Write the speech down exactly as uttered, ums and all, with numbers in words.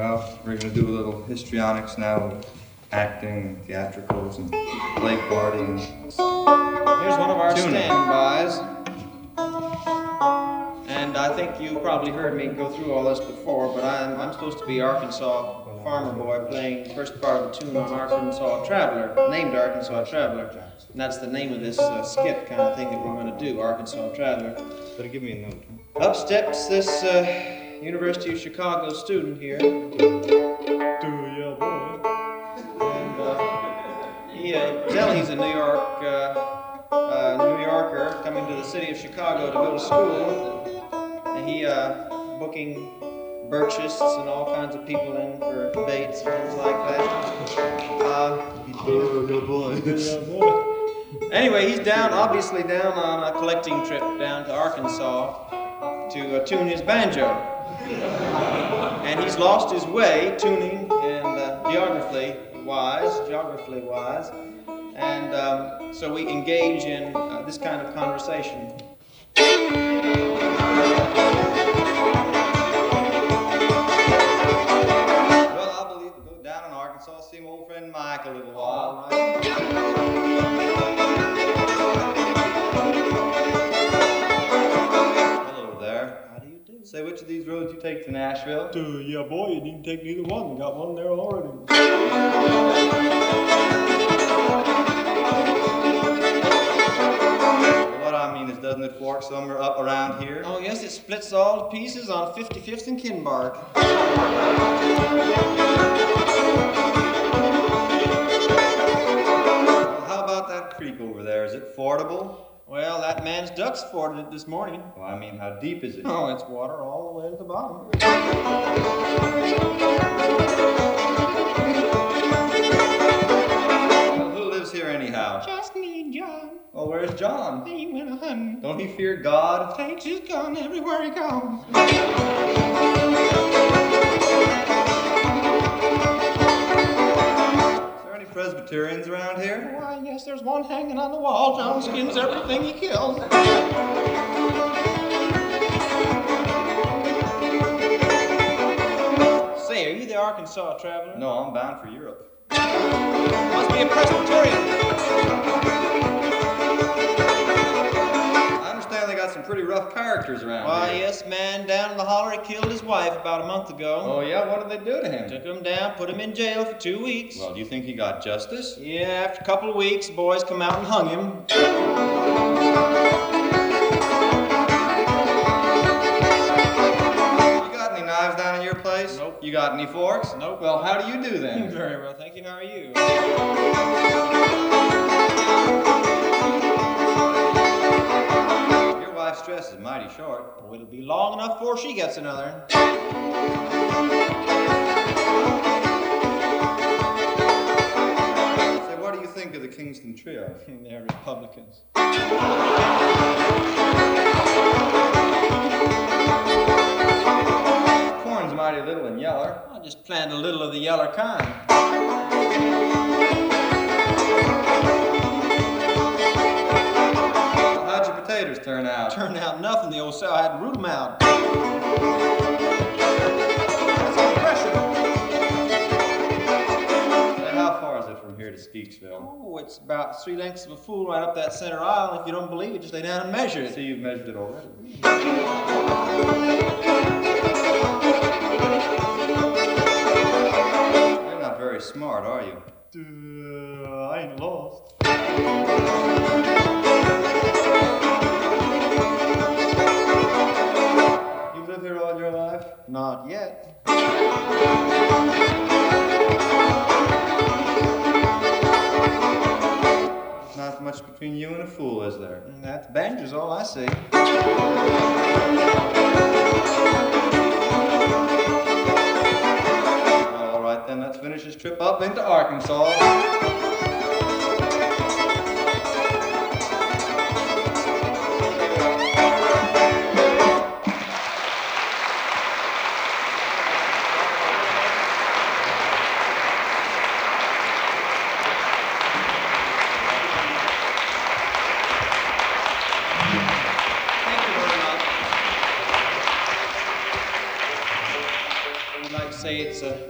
Well, we're going to do a little histrionics now, acting, theatricals, and Blake Barty. And here's one of our tuning. standbys. And I think you probably heard me go through all this before, but I'm, I'm supposed to be Arkansas farmer boy playing the first part of the tune on Arkansas Traveler, named Arkansas Traveler. And that's the name of this uh, skit kind of thing that we're going to do, Arkansas Traveler. Better give me a note. Up steps this uh, University of Chicago student here. Yeah, boy. And uh, he, uh, tell he's a New York, uh, uh, New Yorker coming to the city of Chicago to go to school. And he uh, booking Birchists and all kinds of people in for debates and things like that. Uh, Good boy. Yeah, boy. anyway, he's down, obviously down on a collecting trip down to Arkansas to uh, tune his banjo. And he's lost his way tuning and uh, geographically-wise, geographically-wise. And um, so we engage in uh, this kind of conversation. I'll see my old friend Mike a little while. Hello there. How do you do? Say, which of these roads you take to Nashville? Uh, yeah, boy, you didn't take neither one. Got one there already. What I mean is, doesn't it fork somewhere up around here? Oh, yes, it splits all to pieces on fifty-fifth and Kinbark. Creek over there, is it fordable? Well, that man's ducks forded it this morning. Well, I mean, how deep is it? Oh, it's water all the way to the bottom. Well, who lives here anyhow? Just me and John. Well, where's John? He went a hunting. Don't he fear God? Takes his gun everywhere he goes. Presbyterians around here? Why, yes, there's one hanging on the wall. John skins everything he kills. Say, are you the Arkansas Traveler? No, I'm bound for Europe. Must be a Presbyterian. I understand they got some pretty rough characters around Why, here. yes, man down in the holler, he killed his wife about a month ago. Oh, yeah? What did they do to him? Took him down, put him in jail for two weeks. Well, do you think he got justice? Yeah, after a couple of weeks, the boys come out and hung him. You got any knives down in your place? Nope. You got any forks? Nope. Well, how do you do then? Very well, thank you. How are you? Your wife's dress is mighty short. Oh, it'll be long enough before she gets another. Say, what do you think of the Kingston Trio? They're Republicans. Corn's mighty little and yeller. I just planted a little of the yeller kind. Well, how'd your potatoes turn out? Turned out nothing. The old sow had to root them out. Say, how far is it from here to Skeetsville? Oh, it's about three lengths of a fool right up that center aisle. If you don't believe it, just lay down and measure it. See, you've measured it already. You're not very smart, are you? Uh, I ain't lost. You live here all your life? Not yet. Not much between you and a fool, is there? And that banjo's all I see. Well, all right then, let's finish this trip up into Arkansas. say it's uh,